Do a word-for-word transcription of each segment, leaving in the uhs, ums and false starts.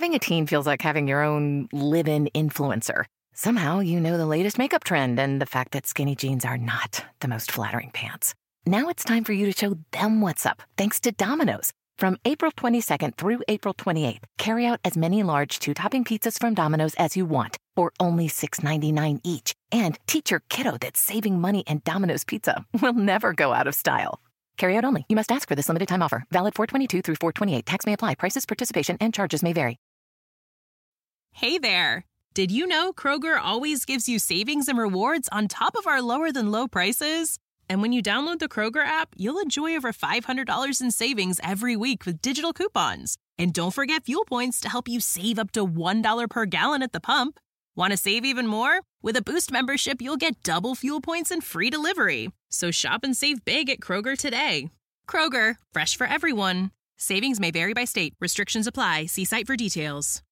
Having a teen feels like having your own live-in influencer. Somehow you know the latest makeup trend and the fact that skinny jeans are not the most flattering pants. Now it's time for you to show them what's up, thanks to Domino's. From April twenty-second through April twenty-eighth, carry out as many large two-topping pizzas from Domino's as you want for only six ninety-nine each. And teach your kiddo that saving money and Domino's Pizza will never go out of style. Carry out only. You must ask for this limited time offer. Valid four twenty-two through four twenty-eight. Tax may apply. Prices, participation, and charges may vary. Hey there. Did you know Kroger always gives you savings and rewards on top of our lower-than-low prices? And when you download the Kroger app, you'll enjoy over five hundred dollars in savings every week with digital coupons. And don't forget fuel points to help you save up to one dollar per gallon at the pump. Want to save even more? With a Boost membership, you'll get double fuel points and free delivery. So shop and save big at Kroger today. Kroger, fresh for everyone. Savings may vary by state. Restrictions apply. See site for details.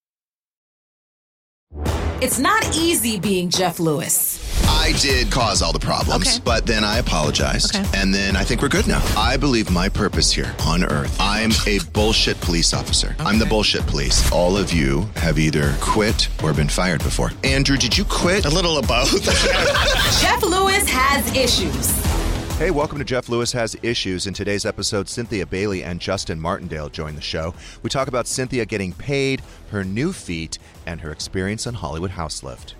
It's not easy being Jeff Lewis. I did cause all the problems, Okay. but then I apologized. Okay. And then I think we're good now. I believe my purpose here on Earth, I'm a bullshit police officer. Okay. I'm the bullshit police. All of you have either quit or been fired before. Andrew, did you quit? A little of both. Jeff Lewis has issues. Hey, welcome to Jeff Lewis Has Issues. In today's episode, Cynthia Bailey and Justin Martindale join the show. We talk about Cynthia getting paid, her new feat, and her experience on Hollywood House Lift.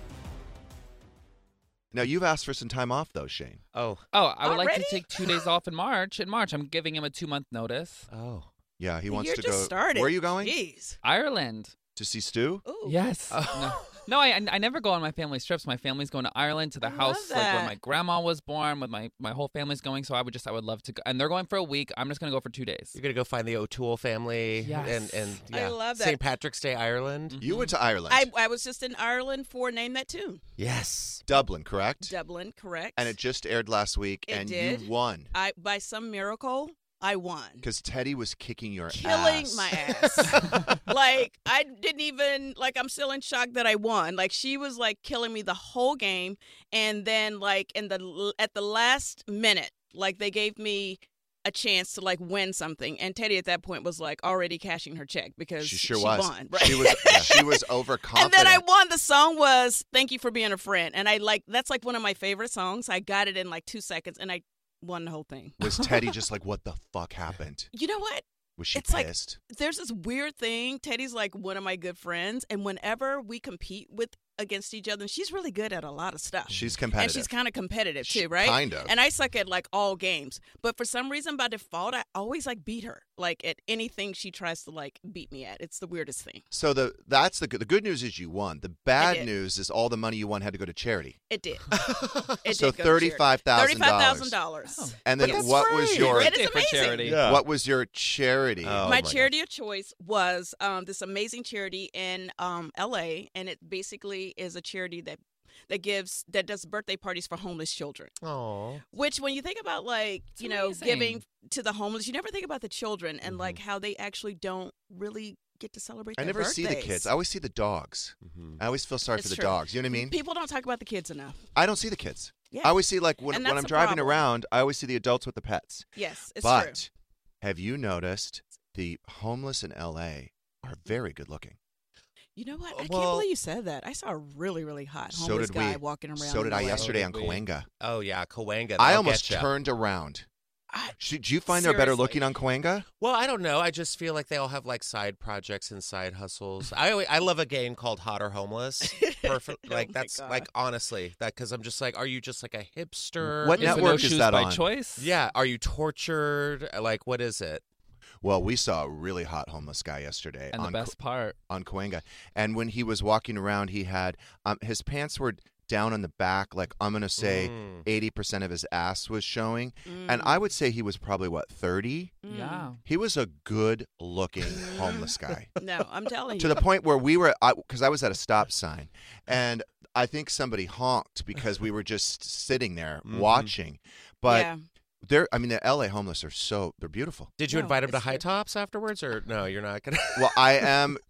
Now, you've asked for some time off, though, Shane. Oh. Oh, I would like Already? to take two days off in March. In March, I'm giving him a two-month notice. Oh. Yeah, he The wants year to just go. started. Where are you going? Jeez. Ireland. To see Stu? Ooh. Yes. Oh. No, no I, I never go on my family trips. My family's going to Ireland to the I love house like where that. my grandma was born, with my, my whole family's going. So I would just, I would love to go. And they're going for a week. I'm just going to go for two days. You're going to go find the O'Toole family. Yes. And, and I yeah. love that. Saint Patrick's Day, Ireland. Mhm. You went to Ireland. I, I was just in Ireland for Name That Tune. Yes. Dublin, correct? Dublin, correct. And it just aired last week, It and did. you won. I by some miracle, I won. Because Teddy was kicking your Killing ass. my ass. Like, I didn't even, like, I'm still in shock that I won. Like, she was, like, killing me the whole game. And then, like, in the at the last minute, like, they gave me a chance to, like, win something. And Teddy at that point was, like, already cashing her check because She sure she was. won. Right? She was. She was overconfident. And then I won. The song was "Thank You for Being a Friend," and I like that's like one of my favorite songs. I got it in like two seconds, and I won the whole thing. Was Teddy just like, what the fuck happened? You know what? Was she It's like- pissed? There's this weird thing. Teddy's like one of my good friends, and whenever we compete with against each other, and she's really good at a lot of stuff. She's and competitive. she's kind of competitive She- too, right? kind of. And I suck at like all games, but for some reason, by default, I always like beat her. Like at anything she tries to like beat me at. It's the weirdest thing. So the that's the good. The good news is you won. The bad did. news is all the money you won had to go to charity. It did. It So did go to charity. thirty-five thousand Thirty-five thousand dollars. Oh. And then But that's what was free. your It is Day for amazing. charity. Yeah. what was your charity? Oh, my my charity of choice was um, this amazing charity in um, L A, and it basically is a charity that that gives that does birthday parties for homeless children. Oh. Which, when you think about like It's you know amazing. giving to the homeless, you never think about the children and like how they actually don't really get to celebrate. I their never see the birthdays. kids. I always see the dogs. Mm-hmm. I always feel sorry It's for the true. dogs. You know what I mean? People don't talk about the kids enough. I don't see the kids. Yeah. I always see like when, And when that's I'm the driving problem. around, I always see the adults with the pets. Yes, it's but true. have you noticed the homeless in L A are very good looking? You know what? I can't Well- believe you said that. I saw a really, really hot So homeless did guy we. walking around. So did in I L A. yesterday on So did we. Cahuenga. Oh, yeah. Cahuenga. I that'll almost get ya. turned around. I- Should, do you find they're better Seriously. looking on Cahuenga? Well, I don't know. I just feel like they all have like side projects and side hustles. I always, I love a game called Hot or Homeless. Perfect. Oh Like my that's God. like honestly that because I'm just like, are you just like a hipster? What Is it network no is shoes that by on? choice? Yeah. Are you tortured? Like what is it? Well, we saw a really hot homeless guy yesterday And on the best part. on Cahuenga, and when he was walking around, he had um, his pants were down on the back, like I'm gonna say Mm. eighty percent of his ass was showing, Mm. and I would say he was probably what thirty. Mm. Yeah. He was a good looking homeless guy. No, I'm telling you. To the point where we were, because I, I was at a stop sign, and I think somebody honked because we were just sitting there Mhm. watching. But yeah. they're, I mean, the L A homeless are so, they're beautiful. Did you No, invite him to it's High true. Tops afterwards, or no? You're not gonna. Well, I am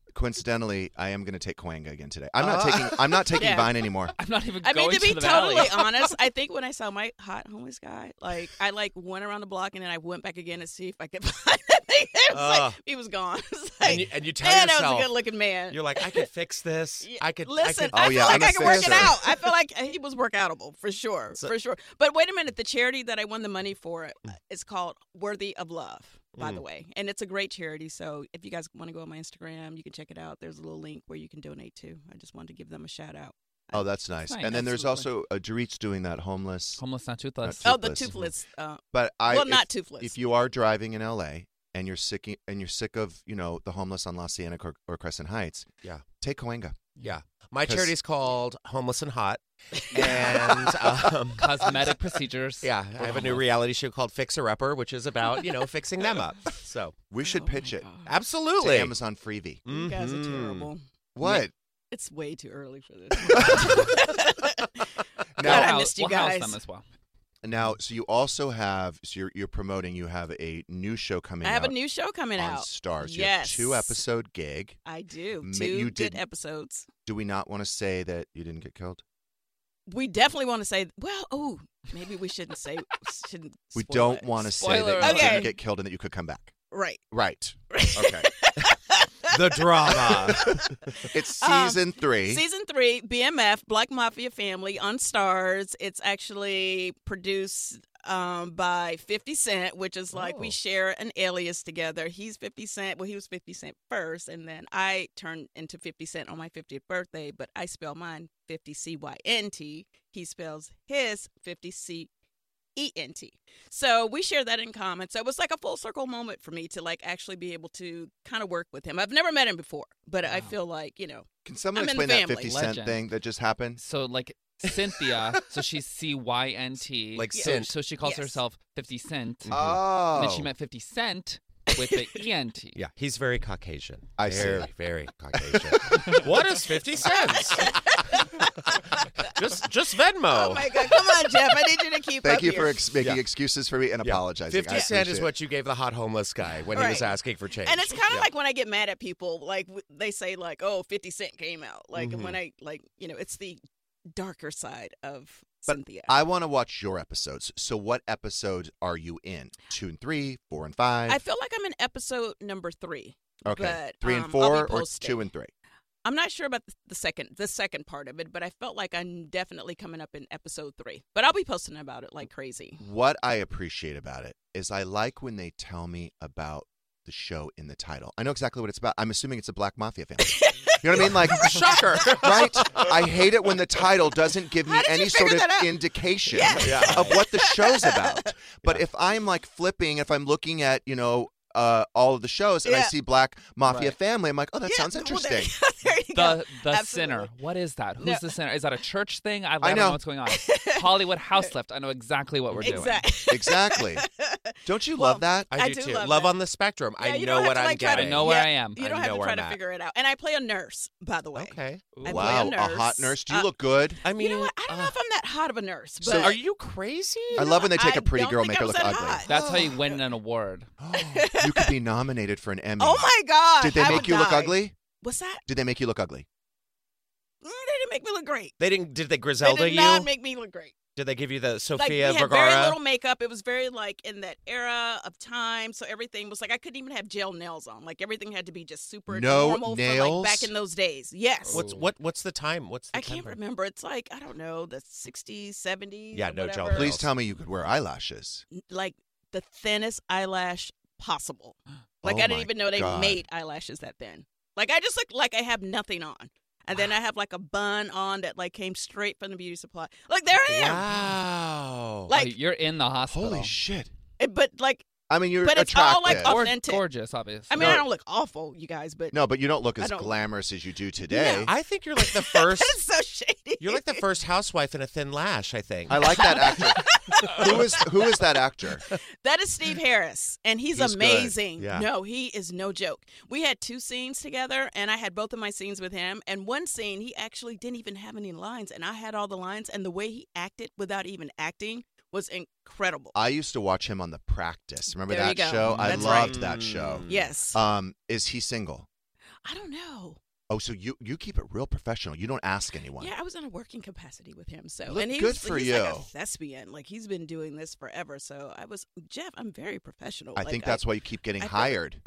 coincidentally, I am going to take Cahuenga again today. I'm not Uh. taking. I'm not taking Yeah. Vine anymore. I'm not even I mean, going to be the totally valley. honest, I think when I saw my hot homeless guy, like I like went around the block and then I went back again to see if I could find him. It was Ugh. like, he was gone. It was like, And you, and you tell man, that yourself, was a good-looking man. you're like, I could fix this. Yeah, I could. Listen, I I, could, Oh, yeah, feel I'm like a I can work it fixer. out. I feel like he was workoutable for sure, So- for sure. But wait a minute, the charity that I won the money for uh, is called Worthy of Love, by Mm. the way, and it's a great charity. So if you guys want to go on my Instagram, you can check it out. There's a little link where you can donate to. I just wanted to give them a shout out. Oh, that's nice. Nice. And then there's Absolutely. also uh, Dorit's doing that homeless. Homeless, not toothless. Not Oh, the Toothless. toothless. Uh, But I, well, if, not toothless. if you are driving in L A and you're sick and you're sick of you know the homeless on La Cienega or, or Crescent Heights, Yeah. take Cahuenga. Yeah. My 'Cause- charity's called Homeless and Hot. And um, Cosmetic procedures. yeah, I have a new reality show called Fixer Upper, which is about, you know, fixing them up. So, We should Oh pitch my it God. to absolutely. Amazon Freebie. You guys are Mhm. terrible. What? It's way too early for this. We'll God, I house- missed you we'll house guys. them as well. Now, so you also have, so you're, you're promoting, you have a new show coming I have out a new show coming on out. Stars. You Yes. have two episode gig. I do. Ma- Two you good did- episodes. Do we not want to say that you didn't get killed? We definitely want to say, well, oh, maybe we shouldn't say, shouldn't. We spoil don't it. want to say Spoiler that you alert. didn't get killed and that you could come back. Right. Right. Okay. The drama. It's Um, season three. Season three, B M F, Black Mafia Family on Stars. It's actually produced um, by fifty Cent, which is like Oh. we share an alias together. He's fifty Cent. Well, he was fifty Cent first, and then I turned into fifty Cent on my fiftieth birthday, but I spell mine fifty C Y N T. He spells his fifty C E N T. So we share that in common. So it was like a full circle moment for me to like actually be able to kind of work with him. I've never met him before, but I feel like, you know, Can someone I'm in the explain that family. fifty Cent Legend. thing that just happened? So like Cynthia, so she's C Y N T. Like so, Cent. so she calls Yes. herself fifty Cent. Oh. And then she meant fifty Cent with the E N T. Yeah, he's very Caucasian. I see. very, Very Caucasian. What is fifty cents? just just Venmo. oh my God, come on, Jeff. I need you to keep Thank up you here. for ex- making Yeah. excuses for me and Yeah. apologizing. fifty I cent is appreciate what you gave the hot homeless guy when he was Right. asking for change. And it's kind of Yeah. like when I get mad at people, like w- they say, like, "Oh, fifty Cent came out." Like Mhm. when I, like, you know, it's the darker side of But Cynthia. I want to watch your episodes. So what episodes are you in? Two and three, four and five? I feel like I'm in episode number three. okay. but, three um, and I'll be four or posting. two and three? I'm not sure about the, the second, the second part of it, but I felt like I'm definitely coming up in episode three. But I'll be posting about it like crazy. What I appreciate about it is I like when they tell me about the show in the title. I know exactly what it's about. I'm assuming it's a Black Mafia family. You know what I mean? Like, shocker, right? I hate it when the title doesn't give me How did any you sort figure of that out? indication Yeah. of what the show's about. But if I'm like flipping, if I'm looking at, you know, uh, all of the shows and I Yeah. see Black Mafia Right. family, I'm like, oh, that Yeah, sounds well, there- interesting. there you go. The the Absolutely. sinner. What is that? Who's No. the sinner? Is that a church thing? I, I, I don't know. know what's going on. Hollywood House Lift. I know exactly what we're doing. Exactly. Exactly. Don't you Well, love that? I I do, do too. love Love that. on the spectrum. Yeah, I you know don't have what to, I'm like, try to- getting. I know where Yeah, I am. You I don't have know to where try I'm to at. figure it out. And I play a nurse, by the way. Okay. I play Wow, a a hot nurse. nurse. Do you Uh, look good? I mean, You know what? I don't know uh, if I'm that hot of a nurse, but So- are you crazy? I love when they take I a pretty don't girl, think make I her was look that ugly. hot. That's how you win an award. You could be nominated for an Emmy. Oh my God! Did they I make would you look die. ugly? What's that? Did they make you look ugly? Mm, they didn't make me look great. They didn't. Did they They Griselda did you? not make me look great. Did they give you the Like Sofia we had Vergara? very little makeup. It was very like in that era of time, so everything was like I couldn't even have gel nails on. Like everything had to be just super No normal for nails? like back in those days. Yes. What's what? What's the time? What's the I time can't frame? remember. It's like I don't know, the sixties, seventies. Yeah, or no gel whatever. Please nails. tell me you could wear eyelashes. Like the thinnest eyelash possible. Like Oh I didn't my even know they God. made eyelashes that thin. Like I just look like I have nothing on. And then I have like a bun on that like came straight from the beauty supply. Like there I am. Wow. Like- Oh, you're in the hospital. Holy shit. It- but like I mean, you're But it's attractive. all, like, Gor- authentic. gorgeous, obviously. I mean No. I don't look awful, you guys, but no, but you don't look I as don't- glamorous as you do today. I think you're like the first. that's so shady. You're like the first housewife in a thin lash. I think. I like that actor. who is who is that actor? That is Steve Harris, and he's, He's good. amazing. Yeah. No, he is no joke. We had two scenes together, and I had both of my scenes with him. And one scene, he actually didn't even have any lines, and I had all the lines. And the way he acted without even acting was incredible. I used to watch him on The Practice. Remember There you that go. show? I That's loved right. that show. Yes. Um, is he single? I don't know. Oh, so you you keep it real professional. You don't ask anyone. Yeah, I was in a working capacity with him. So Look, and he good was, for he's you. like a thespian. Like he's been doing this forever. So I was Jeff. I'm very professional. I like, think that's I, why you keep getting I feel- hired.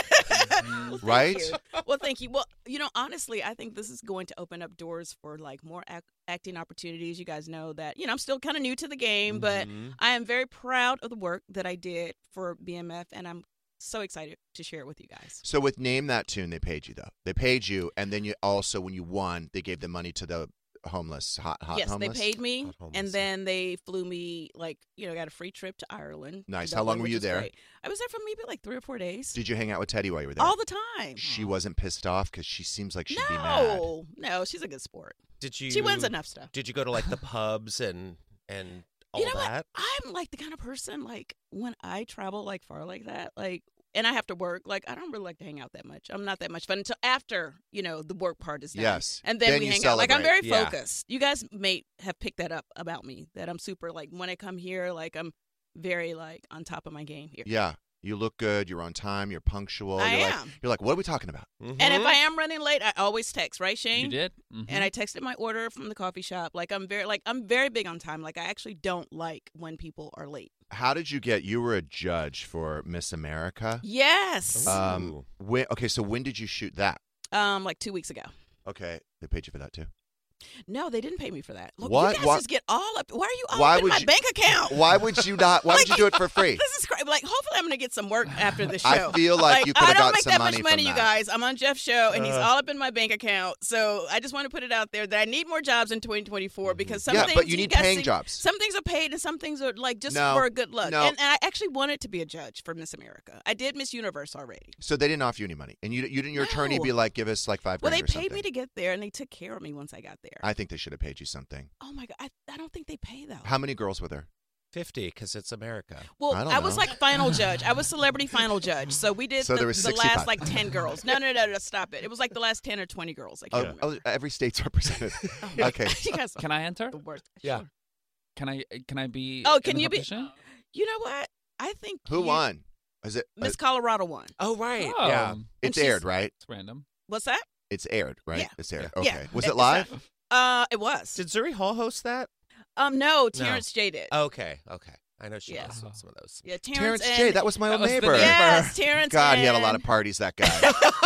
Well, thank Right? you. Well, thank you. Well, you know, honestly, I think this is going to open up doors for like more ac- acting opportunities. You guys know that, you know, I'm still kind of new to the game, but Mhm. I am very proud of the work that I did for B M F, and I'm so excited to share it with you guys. So with Name That Tune, they paid you though. They paid you, and then you also, when you won, they gave the money to the homeless, hot, hot yes, homeless. they paid me, Hot homeless. and then they flew me, like, you know, got a free trip to Ireland. Nice. That How long one, were which you is there? great. I was there for maybe like three or four days. Did you hang out with Teddy while you were there? All the time. She wasn't pissed off because she seems like she'd be mad. No, no, she's a good sport. Did you? She wins enough stuff. Did you go to like the pubs and and all you know that? what? I'm like the kind of person, like, when I travel like far like that, like, and I have to work, like, I don't really like to hang out that much. I'm not that much fun until after, you know, the work part is done. Yes. And then, Then we you hang out. Like, I'm very celebrate. Yeah. focused. You guys may have picked that up about me, that I'm super, like, when I come here, like, I'm very, like, on top of my game here. Yeah. You look good. You're on time. You're punctual. I you're am. Like, you're like, what are we talking about? Mhm. And if I am running late, I always text, right, Shane? You did? Mhm. And I texted my order from the coffee shop. Like, I'm very, like, I'm very big on time. Like, I actually don't like when people are late. How did you get? You were a judge for Miss America. Yes. Um. Ooh. When, okay. So when did you shoot that? Um, like two weeks ago. Okay. They paid you for that too. No, they didn't pay me for that. Look, What? you guys Why- just get all up. Why are you all Why up in would my you- bank account? Why would you not? Why would you do it for free? This is crazy. Like, hopefully, I'm gonna get some work after the show. I feel like you coulda I don't got make some that money much money, from you that. guys. I'm on Jeff's show, and he's Uh. all up in my bank account. So I just want to put it out there that I need more jobs in twenty twenty-four because some Yeah, things but you need guys paying see- jobs. Some things are paid, and some things are like just No. for good luck. No. And, and I actually wanted to be a judge for Miss America. I did Miss Universe already. So they didn't offer you any money, and you, you didn't. Your attorney No. be like, give us like five. Well, they grand or paid me something. to get there, and they took care of me once I got there. I think they should have paid you something. oh my god, I, I don't think they pay though. How many girls were there? fifty because it's America. Well, I I, don't was know. like final judge. I was celebrity final judge. So we did So the, there was the sixty-five. last like ten girls. No, no, no, no, stop it. It was like the last ten or twenty girls. I Oh, can't oh, remember. every state's represented. Oh, okay. you guys are Can I enter? the worst. Yeah. Sure. Can I? Can I be? Oh, in can the you be- competition? You know what? I think Who you- won? Is it? uh, Miss Colorado won. Oh right. Oh, Yeah. it's she's- aired, right? It's random. What's that? It's aired, right? Yeah. It's aired. Yeah. Okay. Yeah. Was It- it it's live? Uh, it was. Did Zuri Hall host that? Um, no, Terrence J did. Okay. Okay. I know she Yeah. hosted some of those. Yeah, Terrence, Terrence and, J. That was my That old was the neighbor. neighbor. Yes, Terrence. God, he had a lot and- of parties. That guy.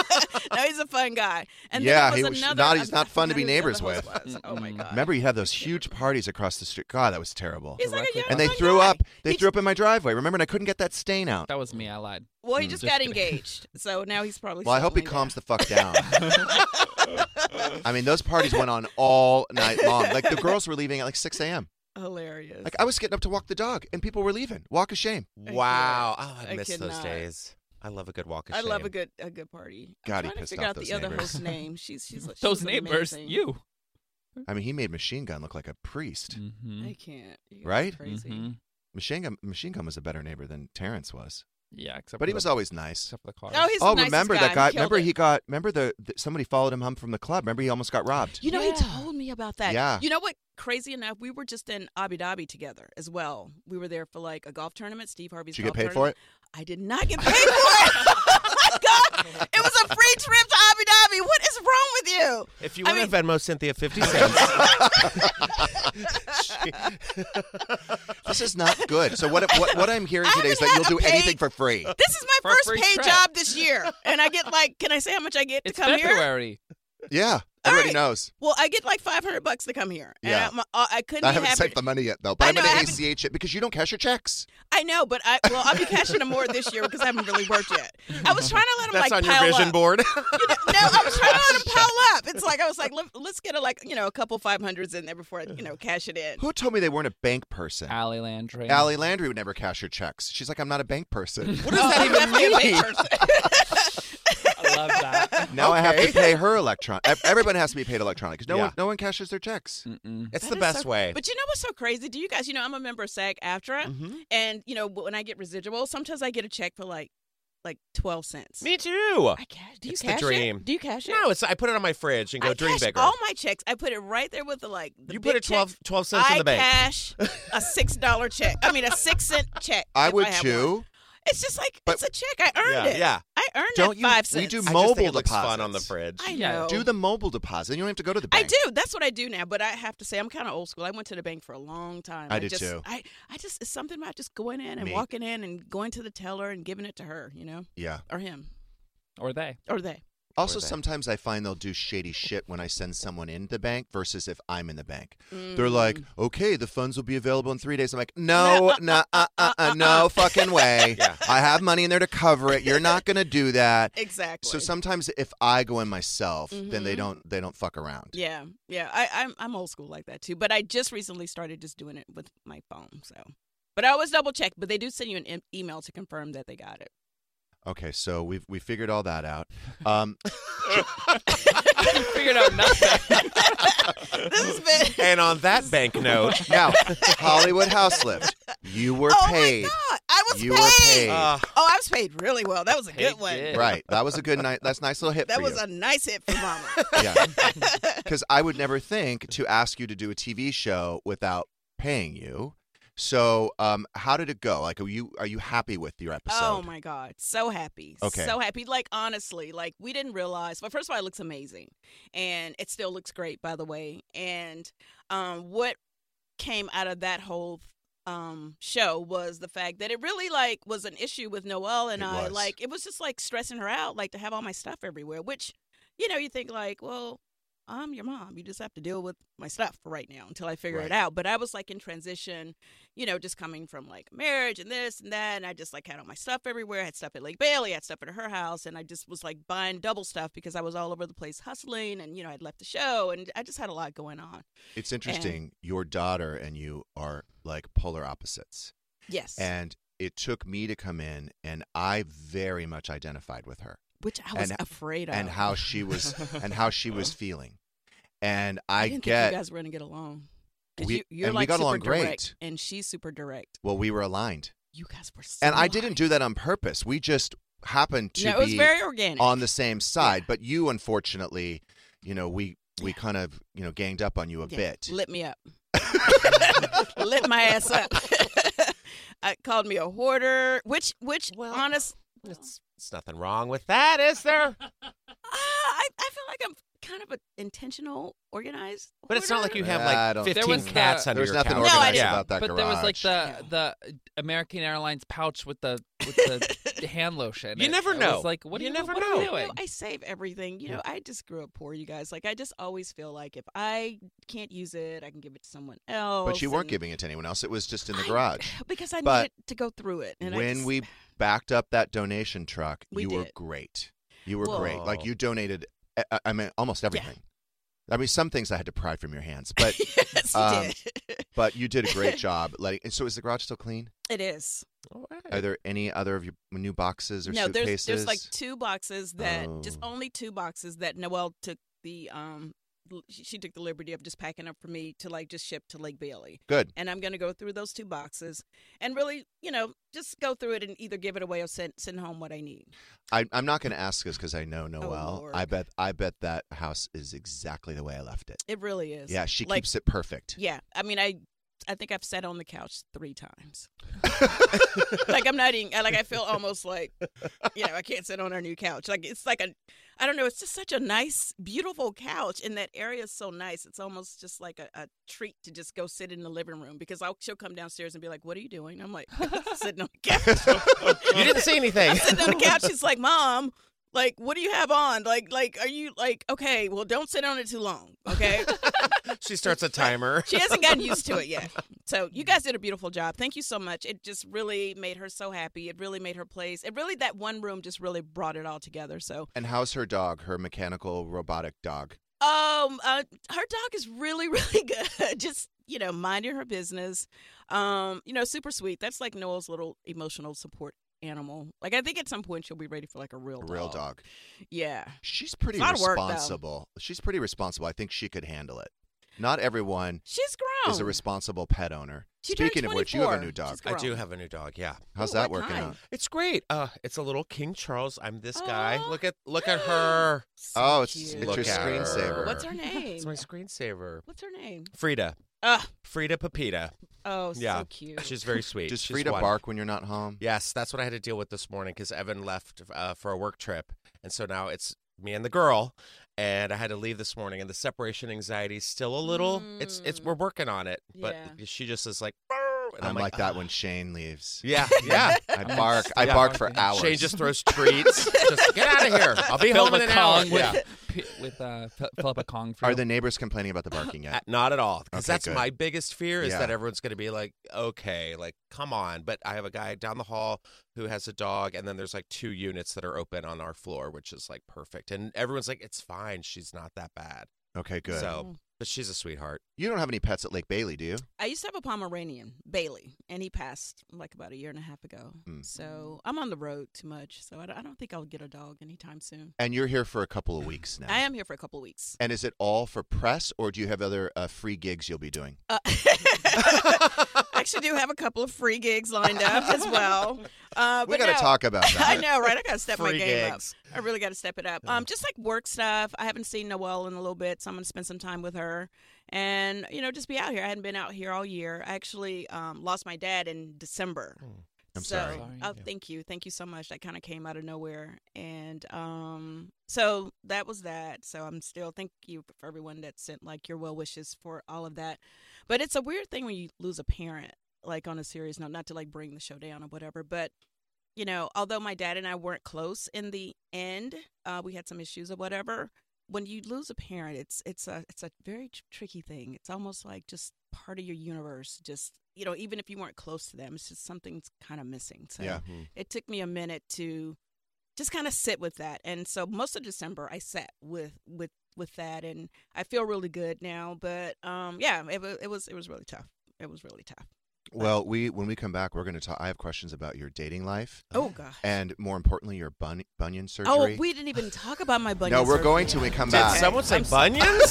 no, he's a fun guy. And Yeah, then he there was was another. not- he's I not fun to forgot be who the other neighbors host was. Oh my Mm-mm. god. Remember, you had those huge parties across the street. God, that was terrible. He's like a Directly- young And they fun threw guy. up. They He threw up in my driveway. Remember, and I couldn't get that stain out. That was me. I lied. Well, he Mm, just, just got kidding. engaged, so now he's probably. Well, I hope he settling calms down. the fuck down. I mean, those parties went on all night long. Like the girls were leaving at like six a.m. Hilarious. Like I was getting up to walk the dog, and people were leaving. Walk of shame. I Wow. Oh, I, I miss those cannot. days. I love a good walk of I shame. love a good a good party. God, he I'm trying to pissed figure off out those the other neighbors. host's name. She's she's she's Those neighbors, amazing. you. I mean, he made Machine Gun look like a priest. Mm-hmm. I can't. You guys are Right? Crazy. Mm-hmm. Machine Gun, Machine Gun was a better neighbor than Terrence was, Yeah, except but for he was the, always nice. except for the cars. Oh, he's Oh, the nicest remember guy. that guy? He killed Remember it. he got? Remember the, the somebody followed him home from the club. Remember he almost got robbed. You know, Yeah. he told me about that. Yeah. You know what? Crazy enough, we were just in Abu Dhabi together as well. We were there for like a golf tournament, Steve Harvey's Did you get golf paid for tournament. it? I did not get paid for it. Oh my God. It was a free trip to Abu Dhabi. What is wrong with you? If you I want to mean- Venmo Cynthia fifty cents. This is not good. So what? What, what I'm hearing I today is haven't that had you'll a do paid- anything for free. This is For my a first free paid trip. job this year. And I get like, can I say how much I get It's to come here? February. Yeah, All everybody right. knows. Well, I get like five hundred bucks to come here. And Yeah. I'm, uh, I couldn't I be haven't happy. sent the money yet though, but I I'm know, going I to haven't- A C H it because you don't cash your checks. I know, but I well, I'll be cashing them more this year because I haven't really worked yet. I was trying to let them That's like on your pile vision up. board. You know, no, I was trying to let them pile up. It's like I was like, Let, let's get a like you know a couple five hundreds in there before I you know cash it in. Who told me they weren't a bank person? Allie Landry. Allie Landry would never cash her checks. She's like, I'm not a bank person. What does that even Definitely a big mean? person. I love that. Now I have Okay. to pay her electron. ev- Everyone has to be paid electronic because no Yeah. one, no one cashes their checks. Mm-mm. It's That the is best so- way. But you know what's so crazy? Do you guys, you know, I'm a member of SAG-AFTRA, Mhm. and you know when I get residuals, sometimes I get a check for like like twelve cents. Me too. I cash. Do you It's the cash dream. it? Do you cash it? No, it's I put it on my fridge and go I dream cash bigger. all my checks. I put it right there with the like. The you big put it twelve, check. twelve cents I in the bank. cash a six dollar check. I mean a six cent check. I if would have too. one. It's just like But- it's a check. I earned Yeah, it. yeah. I earned Don't that you- five we cents. do I just mobile think it looks deposits. fun on the fridge. I Yeah. know. Do the mobile deposit. You don't have to go to the I bank. do. That's what I do now. But I have to say, I'm kind of old school. I went to the bank for a long time. I did just, too. I, I just it's something about just going in and Me. walking in and going to the teller and giving it to her, you know, Yeah. or him, Or they. or they. Also, Or they. sometimes I find they'll do shady shit when I send someone into the bank versus if I'm in the bank. They're like, okay, the funds will be available in three days. I'm like, no, no, uh, uh, uh, no fucking way. Yeah. I have money in there to cover it. You're not going to do that. Exactly. So sometimes if I go in myself, then they Mhm. don't they don't fuck around. Yeah, yeah. I, I'm I'm old school like that too. But I just recently started just doing it with my phone. So, but I always double check. But they do send you an em- email to confirm that they got it. Okay, so we've we figured all that out. Um, You figured out nothing. This has been. And on that bank note, now, Hollywood House Lift. You were Oh paid. my God! I was You paid. were paid. uh, Oh, I was paid really well. That was a Paid good one. good. Right. That was a good night. That's a nice little hit That for was you. a nice hit for Mama. Yeah. Because I would never think to ask you to do a T V show without paying you. So, um, how did it go? Like, are you are you happy with your episode? Oh my God, so happy, Okay. so happy. Like honestly, like we didn't realize. But first of all, it looks amazing, and it still looks great, by the way. And um, what came out of that whole um show was the fact that it really like was an issue with Noelle and It I. was. Like it was just like stressing her out, like to have all my stuff everywhere. Which, you know, you think like, well, I'm your mom. You just have to deal with my stuff for right now until I figure Right. it out. But I was like in transition, you know, just coming from like marriage and this and that. And I just like had all my stuff everywhere. I had stuff at Lake Bailey, I had stuff at her house. And I just was like buying double stuff because I was all over the place hustling. And, you know, I'd left the show and I just had a lot going on. It's interesting. Your daughter and you are like polar opposites. Yes. And it took me to come in, and I very much identified with her. Which I was and- afraid of. and how she was and how she was feeling. And I, I didn't get think you guys were going to get along. 'Cause We- you, you're and we like got super along great. direct, and she's super direct. well, we were aligned. You guys were so And I didn't alike. do that on purpose. We just happened to No, it was be very organic. on the same side. Yeah. But you, unfortunately, you know, we we Yeah. kind of, you know, ganged up on you a Yeah, bit. Lit me up. Lit my ass up. I called me a hoarder, which, which, Well, honest, it's, it's nothing wrong with that, is there? uh, I, I feel like I'm kind of an intentional, organized. But it's not like you have I like don't- There fifteen was the- cats under There's your nothing couch. No, I organized didn't. about that but there was like garage. the the American Airlines pouch with the with the hand lotion. You It- never it know. was like, what You are you never what know. Are you You know, doing? I save everything. You know, I just grew up poor, you guys. Like, I just always feel like if I can't use it, I can give it to someone else. But you weren't and- giving it to anyone else. It was just in the I- garage. because I But needed to go through it. And I when just- we backed up that donation truck, We you were did. great. You were Whoa. great. Like you donated, I, I mean, almost everything. I mean, some things I had to pry from your hands, but yes, you um, did. but you did a great job letting. And so, is the garage still clean? It is. All right. Are there any other of your new boxes or No, suitcases? there's there's like two boxes that just Oh. only two boxes that Noelle took the um l- she she took the liberty of just packing up for me to like just ship to Lake Bailey. Good. And I'm gonna go through those two boxes and really, you know, just go through it and either give it away or send send home what I need. I, I'm not going to ask this because I know Noelle. Lord. I bet I bet that house is exactly the way I left it. It really is. Yeah, she Like, keeps it perfect. Yeah, I mean, I I think I've sat on the couch three times. Like I'm not even like I feel almost like you know I can't sit on our new couch. Like it's like a I don't know. It's just such a nice, beautiful couch, and that area is so nice. It's almost just like a, a treat to just go sit in the living room because I'll, she'll come downstairs and be like, "What are you doing?" I'm like, "Sitting on the couch." You didn't say anything. I'm sitting on the couch. She's like, "Mom, like, what do you have on? Like, like, are you like okay? Well, don't sit on it too long, okay?" She starts a timer. She hasn't gotten used to it yet. So you guys did a beautiful job. Thank you so much. It just really made her so happy. It really made her place. It really, that one room just really brought it all together. So, And how's her dog? Her mechanical robotic dog. um, uh, her dog is really, really good. Just, you know, minding her business. Um, you know, super sweet. That's like Noelle's little emotional support animal. Like, I think at some point she'll be ready for like a real A dog. real dog. Yeah. She's pretty It's a lot of work, though. responsible. She's pretty responsible. I think she could handle it. Not everyone She's grown. is a responsible pet owner. She turned Speaking of which, you have a twenty-four. new dog. She's I do grown. have a new dog. Yeah, How's Ooh, that what working kind? out? it's great. Uh, it's a little King Charles. I'm this guy. Aw. Look at look at her. So Oh, it's cute. it's Look your at her. screensaver. What's her name? It's my screensaver. What's her name? Frida. Uh, Frida Pepita. oh, Yeah. so cute. She's very sweet. Does She's Frida one. bark when you're not home? Yes, that's what I had to deal with this morning because Evan left uh, for a work trip. And so now it's me and the girl. And I had to leave this morning. And the separation anxiety is still a little, it's, it's, we're working on it. But Yeah. she just is like, "Brr," and I'm, I'm, like, that "Ah." when Shane leaves. Yeah, yeah. I bark. I Yeah. bark for hours. Shane just throws treats. Just get out of here. I'll be Fill home in the an hour. Kong with, Yeah. p- with uh, f- fill up a Kong for Are you. the neighbors complaining about the barking Uh, yet? Not at all. Because Okay, that's good. my biggest fear is Yeah. that everyone's going to be like, okay, like, come on. But I have a guy down the hall who has a dog, and then there's like two units that are open on our floor, which is like perfect. And everyone's like, it's fine. She's not that bad. Okay, good. So, but she's a sweetheart. You don't have any pets at Lake Bailey, do you? I used to have a Pomeranian, Bailey, and he passed like about a year and a half ago. Mm. So I'm on the road too much. So I don't, I don't think I'll get a dog anytime soon. And you're here for a couple of weeks now. I am here for a couple of weeks. And is it all for press, or do you have other uh, free gigs you'll be doing? Uh, I actually do have a couple of free gigs lined up as well. Uh, We but got to no. talk about that. I know, right? I got to step my Free game gigs. up. I really got to step it up. Um, just like work stuff. I haven't seen Noelle in a little bit, so I'm going to spend some time with her. And, you know, just be out here. I hadn't been out here all year. I actually um, lost my dad in December. I'm so, sorry. Sorry. Oh, thank you. Thank you so much. That kind of came out of nowhere. And um, so that was that. So I'm still, thank you for everyone that sent like your well wishes for all of that. But it's a weird thing when you lose a parent, like on a serious note, not to like bring the show down or whatever. But, you know, although my dad and I weren't close in the end, uh, we had some issues or whatever. When you lose a parent, it's it's a it's a very tr- tricky thing. It's almost like just part of your universe. Just, you know, even if you weren't close to them, it's just something's kind of missing. So Yeah. it took me a minute to just kind of sit with that. And so most of December I sat with with with that, and I feel really good now. But um, yeah, it was it was it was really tough. It was really tough. Well, we when we come back, we're going to talk. I have questions about your dating life, Oh gosh. and more importantly, your bun- bunion surgery. Oh, we didn't even talk about my bunion. no, we're surgery. going to. We come Did back. someone say I'm so- bunions?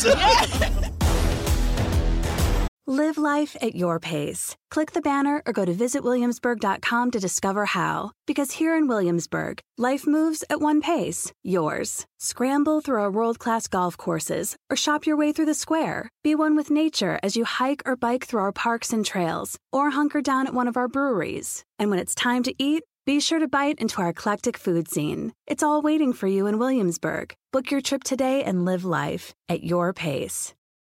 Live life at your pace. Click the banner or go to visit williamsburg dot com to discover how. Because here in Williamsburg, life moves at one pace, yours. Scramble through our world-class golf courses or shop your way through the square. Be one with nature as you hike or bike through our parks and trails or hunker down at one of our breweries. And when it's time to eat, be sure to bite into our eclectic food scene. It's all waiting for you in Williamsburg. Book your trip today and live life at your pace.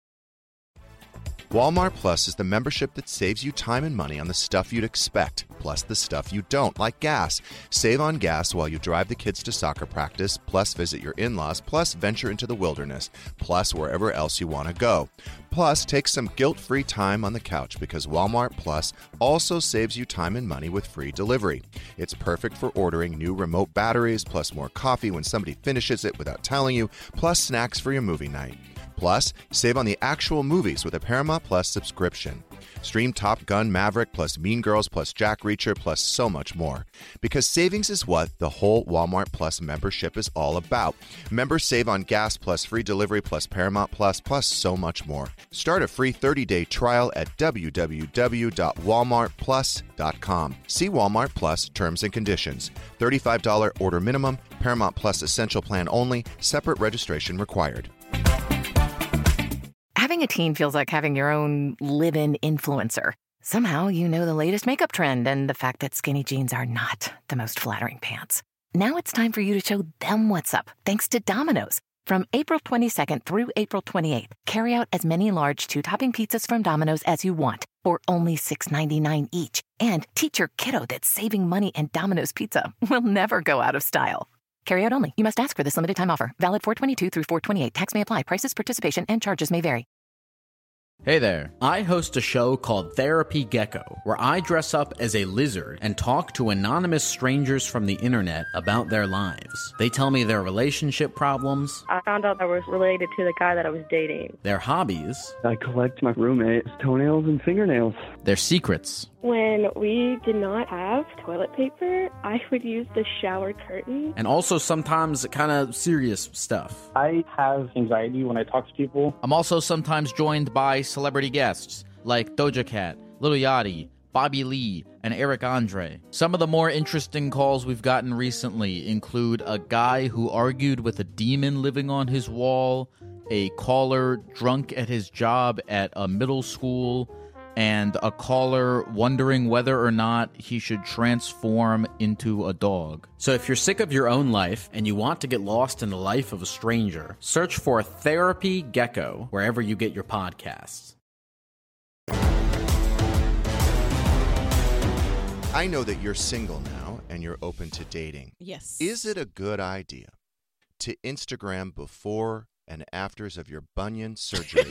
Walmart Plus is the membership that saves you time and money on the stuff you'd expect, plus the stuff you don't, like gas. Save on gas while you drive the kids to soccer practice, plus visit your in-laws, plus venture into the wilderness, plus wherever else you want to go. Plus, take some guilt-free time on the couch because Walmart Plus also saves you time and money with free delivery. It's perfect for ordering new remote batteries, plus more coffee when somebody finishes it without telling you, plus snacks for your movie night. Plus, save on the actual movies with a Paramount Plus subscription. Stream Top Gun Maverick plus Mean Girls plus Jack Reacher plus so much more. Because savings is what the whole Walmart Plus membership is all about. Members save on gas plus free delivery plus Paramount Plus plus so much more. Start a free thirty-day trial at w w w dot walmart plus dot com. See Walmart Plus terms and conditions. thirty-five dollars order minimum, Paramount Plus Essential Plan only, separate registration required. Having a teen feels like having your own live-in influencer. Somehow you know the latest makeup trend and the fact that skinny jeans are not the most flattering pants. Now it's time for you to show them what's up, thanks to Domino's. From April twenty-second through April twenty-eighth, carry out as many large two-topping pizzas from Domino's as you want for only six ninety-nine each. And teach your kiddo that saving money and Domino's Pizza will never go out of style. Carry out only. You must ask for this limited time offer. Valid four twenty-two through four twenty-eight. Tax may apply. Prices, participation, and charges may vary. Hey there. I host a show called Therapy Gecko, where I dress up as a lizard and talk to anonymous strangers from the internet about their lives. They tell me their relationship problems. I found out I was related to the guy that I was dating. Their hobbies. I collect my roommate's toenails and fingernails. Their secrets. When we did not have toilet paper, I would use the shower curtain. And also sometimes kind of serious stuff. I have anxiety when I talk to people. I'm also sometimes joined by celebrity guests like Doja Cat, Lil Yachty, Bobby Lee, and Eric Andre. Some of the more interesting calls we've gotten recently include a guy who argued with a demon living on his wall, a caller drunk at his job at a middle school and a caller wondering whether or not he should transform into a dog. So if you're sick of your own life and you want to get lost in the life of a stranger, search for Therapy Gecko wherever you get your podcasts. I know that you're single now and you're open to dating. Yes. Is it a good idea to Instagram before and afters of your bunion surgery?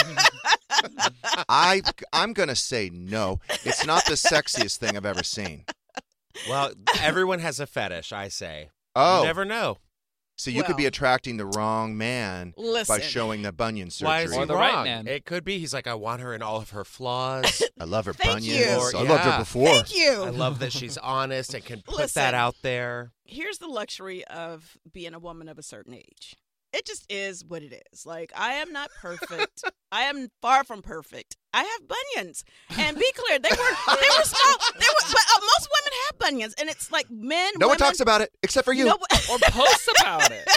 I, I'm going to say no. It's not the sexiest thing I've ever seen. Well, everyone has a fetish, I say. Oh. You never know. So you Well, could be attracting the wrong man listen. by showing the bunion surgery. Why is he Or the wrong? right man. It could be. He's like, I want her in all of her flaws. I love her Thank bunions. you. I Or- loved her yeah. before. Thank you. I love that she's honest and can put Listen. that out there. Here's the luxury of being a woman of a certain age. It just is what it is. Like, I am not perfect. I am far from perfect. I have bunions. And be clear, they were they were small. They were, but uh, most women have bunions, and it's like men. No one women, talks about it except for you. No, Or post about it.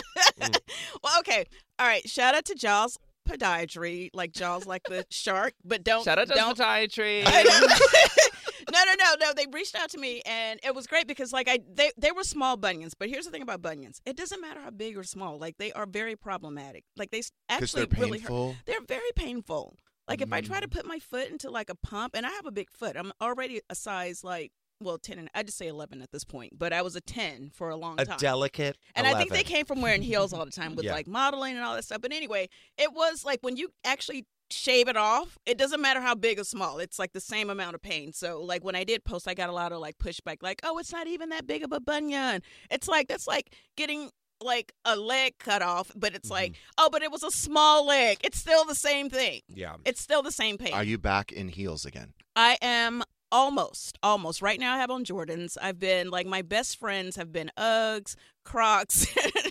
well, okay, all right. Shout out to Jaws Podiatry, like Jaws, like the shark, but don't Shout out to don't. podiatry. I know. no, no, no, no. They reached out to me, and it was great because, like, I they they were small bunions. But here's the thing about bunions: it doesn't matter how big or small. Like, they are very problematic. Like, they s- Because actually they're really hurt. painful. They're very painful. Like, if I try Mm. to put my foot into like a pump, and I have a big foot, I'm already a size like well ten, and I just say eleven at this point, but I was a ten for a long A time. delicate And I think eleven. they came from wearing heels all the time with Yeah. like modeling and all that stuff. But anyway, it was like when you actually shave it off, it doesn't matter how big or small. It's like the same amount of pain. So like when I did post, I got a lot of like pushback, like, oh, it's not even that big of a bunion. It's like, that's like getting like a leg cut off, but it's like, oh, but it was a small leg. It's still the same thing. Yeah. It's still the same pain. Are you back in heels again? I am almost, almost. Right now I have on Jordans. I've been, like, my best friends have been Uggs, Crocs,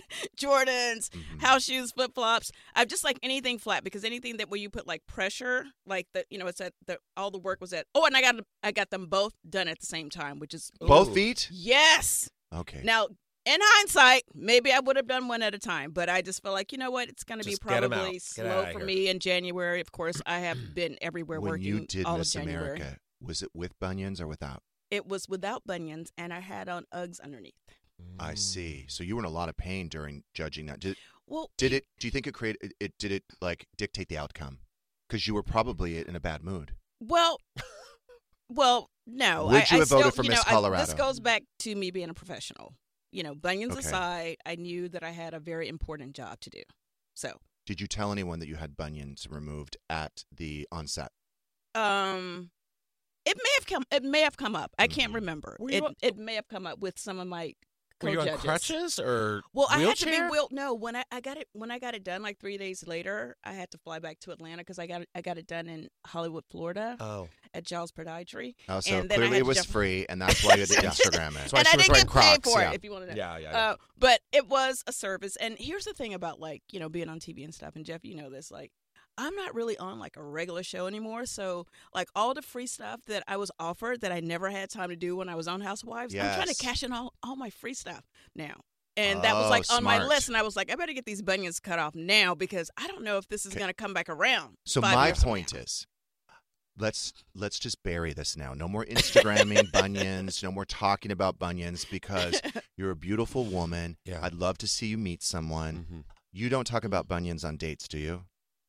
Jordans, Mhm. house shoes, flip-flops. I've just, like, anything flat because anything that where you put, like, pressure, like, the, you know, it's at, the, all the work was at, oh, and I got I got them both done at the same time, which is. Both Ooh. feet? Yes. Okay. Now, in hindsight, maybe I would have done one at a time, but I just feel like, you know what, it's going to be Just get 'em out. probably Get slow outta for here. me in January. Of course, I have been everywhere when working you did all Miss of January. America, was it with bunions or without? It was without bunions, and I had on Uggs underneath. I see. So you were in a lot of pain during judging that. Did, Well, did it? Do you think it created? It, it did it like dictate the outcome? Because you were probably in a bad mood. Well, well, no. Would I, you I have still, voted for you Miss know, I- Colorado? this goes back to me being a professional. You know, bunions Okay. aside, I knew that I had a very important job to do. So, Did you tell anyone that you had bunions removed at the onset? um, it may have come. It may have come up. I can't Mhm. remember. Were It you on- it may have come up with some of my Were you on co-judges. crutches or Well, I had to wheelchair? be wheel. No, when I, I got it when I got it done, like three days later, I had to fly back to Atlanta because I got it, I got it done in Hollywood, Florida, Oh. at Jaws Podiatry. Oh, so And then I clearly had it to was jump- free, and that's why you had to Instagram it. That's why and she I was didn't wearing get Crocs. paid for yeah. it, if you want to know. Yeah, yeah, yeah. Uh, but it was a service. And here's the thing about, like, you know, being on T V and stuff. And Jeff, you know this. Like, I'm not really on like a regular show anymore. So, like, all the free stuff that I was offered that I never had time to do when I was on Housewives, I'm trying to Yes. cash in all, all my free stuff now. And that was Oh, like on my smart. list. And I was like, I better get these bunions cut off now because I don't know if this is Okay. going to come back around. So five my years from point now. is, let's let's just bury this now. No more Instagramming bunions. No more talking about bunions because you're a beautiful woman. Yeah. I'd love to see you meet someone. Mhm. You don't talk about bunions on dates, do you?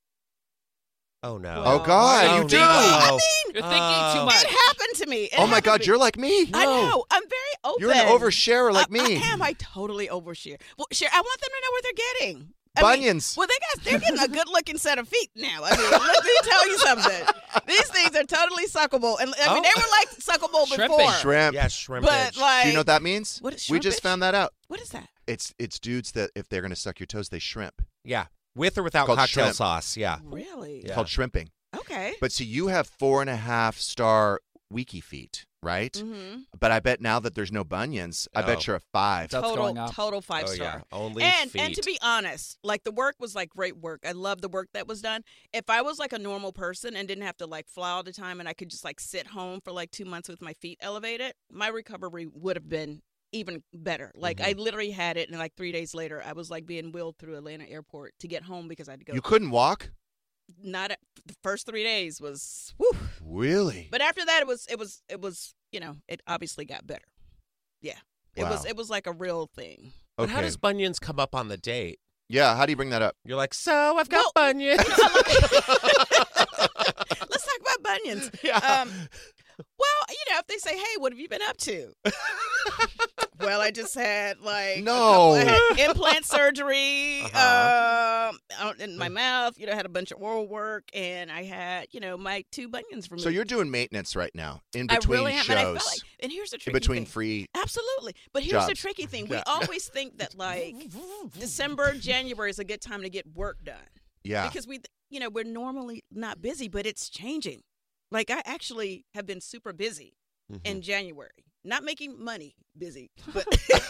Oh no. Well, oh God, oh, you no. do. I mean, You're thinking Oh. too much. it happened to me. It Oh my happened to God, me. you're like me. I know. I'm very open. You're an oversharer like I, me. I am. I totally overshare. Well, share. I want them to know what they're getting. I mean, Bunions. well, they got they're getting a good looking set of feet now. I mean, let me tell you something. These things are totally suckable, and I mean, Oh. they were like suckable Shrimping. before. Shrimp. Yeah, shrimpage. But like, Do you know what that means? What is we just shrimpage? found that out. what is that? It's it's dudes that if they're gonna suck your toes, they shrimp. yeah, with or without Called cocktail shrimp. sauce. Yeah. Really? It's called shrimping. Okay. But see, you have four and a half star wiki feet, right? Mm-hmm. But I bet now that there's no bunions, I Oh. bet you're a five. That's Total, going up. total five oh star. yeah. Only And feet. and to be honest, like the work was like great work. I love the work that was done. If I was like a normal person and didn't have to like fly all the time and I could just like sit home for like two months with my feet elevated, my recovery would have been even better. Like Mm-hmm. I literally had it, and like three days later, I was like being wheeled through Atlanta airport to get home because I had to go. You couldn't walk? Not at, the first three days was whew. Really? But after that, it was it was it was you know it obviously got better. Yeah, it Wow. was it was like a real thing. But Okay. how does bunions come up on the date? Yeah, how do you bring that up? You're like, so I've got Well, bunions. Let's talk about bunions. Yeah. Um, well, you know, if they say, "Hey, what have you been up to?" Well, I just had like No. a couple- I had implant surgery Uh-huh. um, out in my mouth. You know, I had a bunch of oral work, and I had you know my two bunions removed. So you're doing maintenance right now in I between really am, shows. and I felt like, and here's the tricky in between thing. free. Absolutely. But here's the jobs. tricky thing. We Yeah. always think that like December, January is a good time to get work done. Yeah. Because we you know, we're normally not busy, but it's changing. Like I actually have been super busy Mhm. in January. Not making money busy, but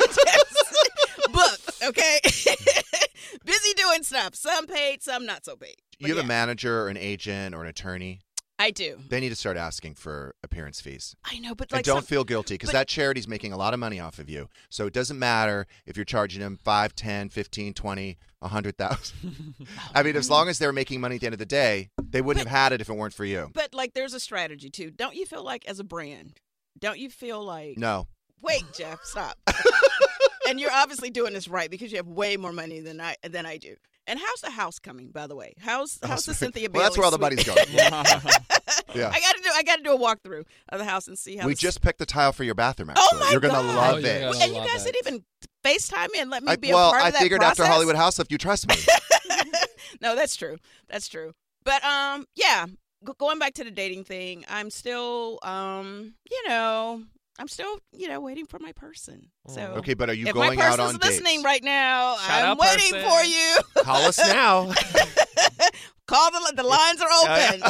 booked, okay? Busy doing stuff. Some paid, some not so paid. But You have yeah, a manager or an agent or an attorney. I do. They need to start asking for appearance fees. I know, but And like don't some- feel guilty because but- that charity's making a lot of money off of you. So it doesn't matter if you're charging them five, ten, fifteen, twenty, a hundred thousand. I mean, as long as they're making money at the end of the day, they wouldn't But- have had it if it weren't for you. But like there's a strategy too. Don't you feel like as a brand, don't you feel like No. wait, Jeff, stop. And you're obviously doing this right because you have way more money than I than I do. And how's the house coming, by the way? How's how's the Cynthia Bailey Well, that's where all the suite? money's going. Yeah. I gotta do I gotta do a walkthrough of the house and see how We the- just picked the tile for your bathroom, actually. Oh my You're going to God. love Oh, it. you're gonna and you love guys it. didn't even FaceTime me and let me I, be well, a part I of that figured process? after Hollywood House Lift, you trust me. No, that's true. That's true. But um, yeah, G- going back to the dating thing, I'm still um, you know, I'm still you know waiting for my person. So Okay, but are you if going my out person's on listening dates? right now, Shout I'm out waiting person. for you. Call us now. Call the the lines are open.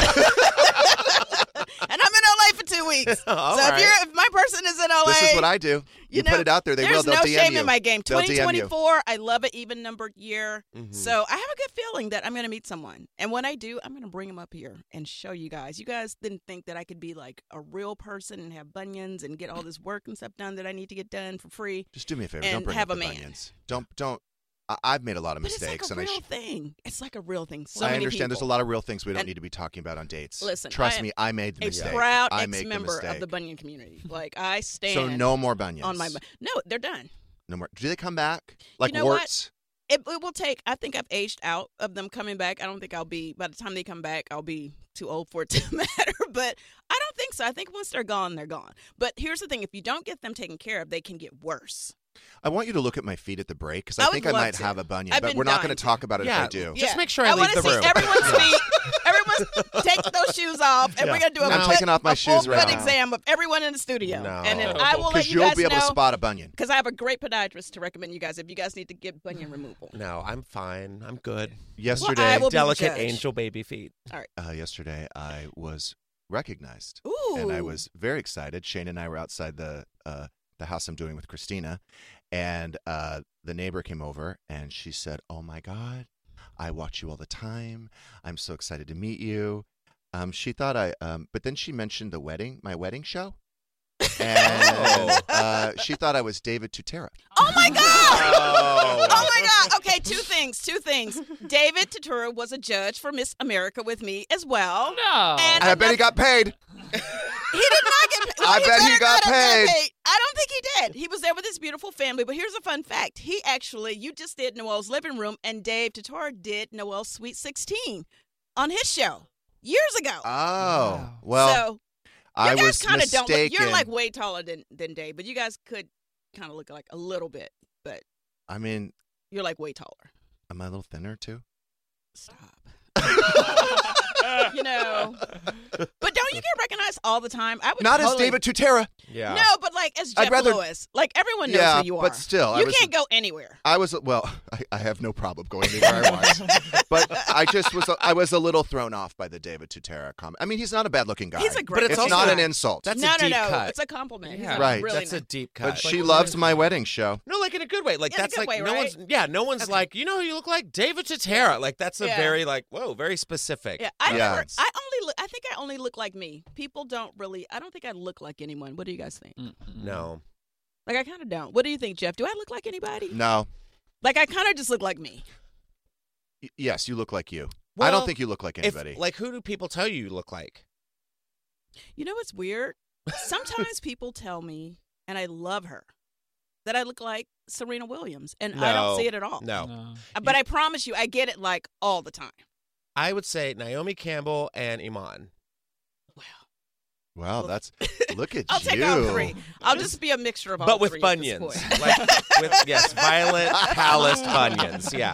And I'm in L A for two weeks. All so if right. you're if my person is in L A, This is what I do. You, you know, put it out there. They will. there's They'll no D M shame you. in my game. They'll D M you. twenty twenty-four, I love it, even numbered year. Mhm. So I have a good feeling that I'm going to meet someone. And when I do, I'm going to bring them up here and show you guys. You guys didn't think that I could be like a real person and have bunions and get all this work and stuff done that I need to get done for free. Just do me a favor. and Don't bring have up a the man. bunions. Don't don't. I, I've made a lot of But mistakes, it's like a and I. real Sh- thing. It's like a real thing. So I many understand. There's a people. lot of real things we don't And- need to be talking about on dates. Listen, trust I am me, I made the a mistake. proud I make the ex-member mistake. of the bunion community. Like I stand So no more bunions. on my bu- no, they're done. No more. Do they come back like know what? warts? It, it will take. I think I've aged out of them coming back. I don't think I'll be. By the time they come back, I'll be too old for it to matter. But I don't think so. I think once they're gone, they're gone. But here's the thing: if you don't get them taken care of, they can get worse. I want you to look at my feet at the break because I, I would think I love might to. have a bunion, I've but been we're not going dying to to. talk about it Yeah. if I do. Just make sure I leave want the to see room. everyone's feet. Everyone's take those shoes off, and Yeah. we're gonna do a I'm foot, taking off my a full shoes right foot now. exam of everyone in the studio, No. and then I will let Because you you'll guys be able know. to spot a bunion. Because I have a great podiatrist to recommend you guys if you guys need to get bunion removal. No, I'm fine. I'm good. Yesterday, I will be the Delicate judge. angel baby feet. All right. uh, yesterday I was recognized, Ooh. and I was very excited. Shane and I were outside the uh, the house I'm doing with Christina, and uh, the neighbor came over, and she said, "Oh my God, I watch you all the time. I'm so excited to meet you." Um, she thought I, um, but then she mentioned the wedding, my wedding show, and uh, she thought I was David Tutera. Oh my God! Oh. Oh my God! Okay, two things. Two things. David Tutura was a judge for Miss America with me as well. No. And And I bet he got paid. He did not get paid. Well, I bet he better got not have paid. I don't think he did. He was there with his beautiful family. But here's a fun fact. He actually, you just did Noel's living room, and Dave Tutura did Noel's Sweet sixteen on his show years ago. Oh, well, so I you guys was kind of don't look. mistaken. You're like way taller than, than Dave, but you guys could kind of look like a little bit. But I mean, you're like way taller. am I a little thinner too? Stop. You know, but don't you get recognized all the time? I would Not as totally- David Tutera. Yeah. No, but like as I'd Jeff rather- Lewis, like everyone knows Yeah, who you are. but still, I you was- can't go anywhere. I was well. I, I have no problem going anywhere I want, but I just was. I was a little thrown off by the David Tutera comment. I mean, he's not a bad-looking guy. He's a great But it's It's also- not guy. an insult. That's no, a deep no, no. cut. It's a compliment. He's Yeah. a Right. Really That's a nice. deep cut. but she loves my wedding show. No, like in a good way. Like In a that's good like way, no right? one's. Yeah, no one's Okay. like you know who you look like David Tutera. Like that's a Yeah. very like whoa, very specific. Yeah, I Yeah. never. I only. Look, I think I only look like me. People don't really. I don't think I look like anyone. What do you guys think? No. Like, I kind of don't. What do you think, Jeff? Do I look like anybody? No. Like, I kind of just look like me. Y- yes, you look like you. I Well, don't think you look like anybody. If, like, who do people tell you you look like? You know what's weird? Sometimes people tell me, and I love her, that I look like Serena Williams, and I don't No. see it at all. No. No. But I promise you, I get it like all the time. I would say Naomi Campbell and Iman. wow, that's look at I'll you. take all three. I'll just be a mixture of all But with three at this bunions. point. Like, with, yes, violet, calloused bunions. Yeah.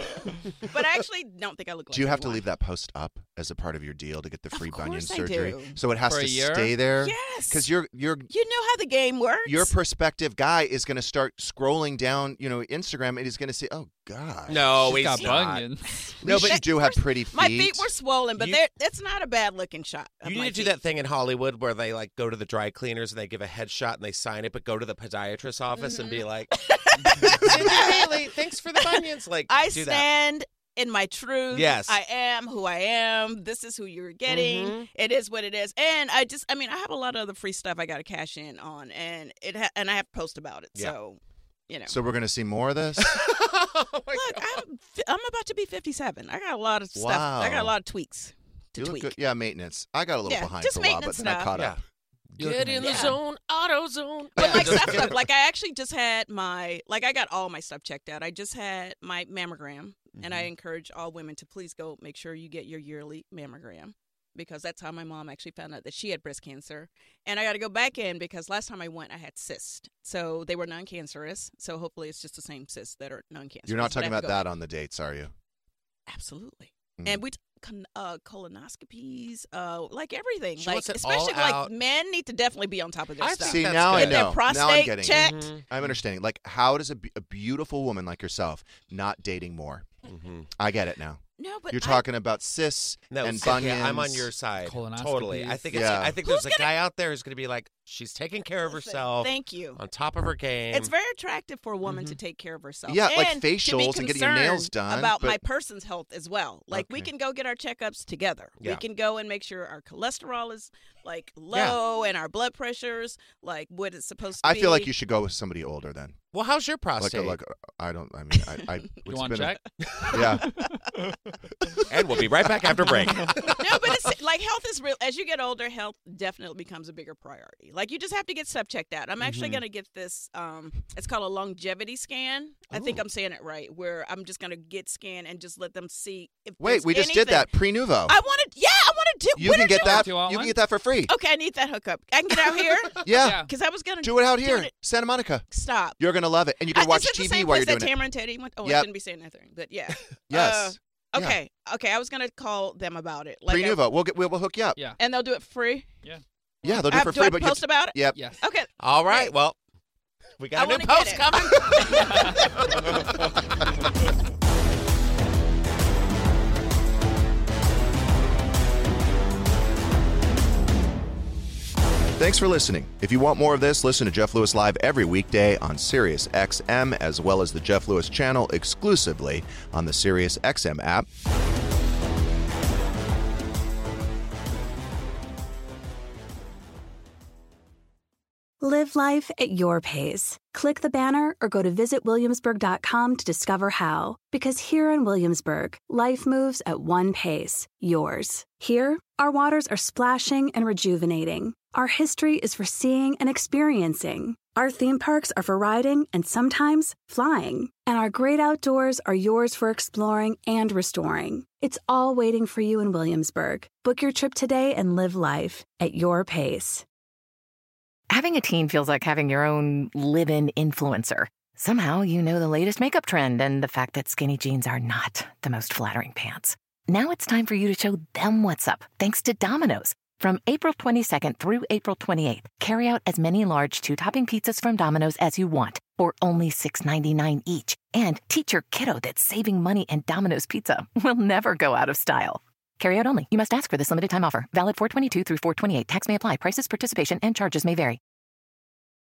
But I actually don't think I look like Do you have to anyone. leave that post up as a part of your deal to get the free Of bunion course I surgery? do. So it has For a to year? stay there. Yes. Because you're you're You know how the game works. your prospective guy is going to start scrolling down, you know, Instagram, and he's going to say, "Oh God, No, She's he's got not. bunions. no, but you do have pretty feet." My feet were swollen, but You- they're it's not a bad looking shot. of You my need to do feet. that thing in Hollywood where they like go to the dry cleaners and they give a headshot and they sign it, but go to the podiatrist's office and Mm-hmm. be like, Cindy Bailey, thanks for the bunions. Like, I do that. stand in my truth. Yes. I am who I am. This is who you're getting. Mhm. It is what it is. And I just, I mean, I have a lot of other free stuff I got to cash in on, and it ha- and I have to post about it. Yeah. So, you know. So we're going to see more of this. Oh my Look, God. I'm fi- I'm about to be fifty-seven. I got a lot of stuff. Wow. I got a lot of tweaks to You look tweak. good. Yeah, maintenance. I got a little Yeah, behind just for a while, but maintenance then I stuff. caught Yeah. up. Get in the Yeah. zone, auto zone. But Yeah, like just stuff, get- stuff, like I actually just had my, like I got all my stuff checked out. I just had my mammogram, and I Mm-hmm. encourage all women to please go make sure you get your yearly mammogram, because that's how my mom actually found out that she had breast cancer. And I got to go back in because last time I went, I had cysts. So they were non-cancerous. So hopefully it's just the same cysts that are non-cancerous. You're not But I talking have to about go that back. on the dates, are you? Absolutely. Mm. And we t- con- uh, colonoscopies, uh, like everything. She like wants it especially all like out. men need to definitely be on top of their I stuff. think See, that's now I good. Get know. their prostate now I'm getting it. checked. Mhm. I'm understanding. Like, how does a, be- a beautiful woman like yourself not dating more? Mhm. I get it now. No, but You're I- talking about cysts No, and so, yeah, bunions. I'm on your side. Totally. I think it's, Yeah. I think Who's there's a gonna- guy out there who's going to be like, she's taking care of Listen, herself, Thank you. on top of her game. It's very attractive for a woman to take care of herself. Yeah, like and to be facials and getting your nails concerned done, About but- my person's health as well. Like we Okay. can go get our checkups together. Yeah. We can go and make sure our cholesterol is like low and our blood pressure's like what it's supposed to I be. feel like you should go with somebody older then. Well, how's your Like, prostate? a, like a, I don't. I mean, I. I You it's want to been a- check? Yeah. And we'll be right back after break. no, but it's like health is real. As you get older, health definitely becomes a bigger priority. Like you just have to get stuff checked out. I'm actually Mhm. going to get this. Um, it's called a longevity scan. I think Ooh. I'm saying it right. Where I'm just going to get scanned and just let them see if. Wait, there's we just anything. did that pre-nuvo. I wanted. Yeah, I want to do. You what can did get that. Do you want You one? can get that for free. Okay, I need that hookup. I can get out here Yeah. Yeah. because I was going to Do it out here, Santa Monica. Stop. You're gonna love it, and you I- can watch is it T the V same while you're place doing that it. Tamara and Teddy went? Oh, I Yep. shouldn't be saying anything, but yeah. Yes. Uh, Yeah. okay. Okay. I was gonna call them about it. Like I- Pre-nuvo. We'll get. We'll, we'll hook you up. Yeah. and they'll do it free. Yeah. Yeah, they'll do I it have- for do free. I but you post have about it? Yep. Yes. Okay. All right. Great. Well, we I got a new wanna get post it. coming. Thanks for listening. If you want more of this, listen to Jeff Lewis Live every weekday on Sirius X M, as well as the Jeff Lewis channel exclusively on the Sirius X M app. Live life at your pace. Click the banner or go to visit williamsburg dot com to discover how. Because here in Williamsburg, life moves at one pace, yours. Here, our waters are splashing and rejuvenating. Our history is for seeing and experiencing. Our theme parks are for riding and sometimes flying. And our great outdoors are yours for exploring and restoring. It's all waiting for you in Williamsburg. Book your trip today and live life at your pace. Having a teen feels like having your own live-in influencer. Somehow you know the latest makeup trend and the fact that skinny jeans are not the most flattering pants. Now it's time for you to show them what's up, thanks to Domino's. From April twenty-second through April twenty-eighth, carry out as many large two-topping pizzas from Domino's as you want for only six ninety-nine each. And teach your kiddo that saving money and Domino's Pizza will never go out of style. Carry out only. You must ask for this limited time offer. Valid four twenty-two through four twenty-eight. Tax may apply. Prices, participation, and charges may vary.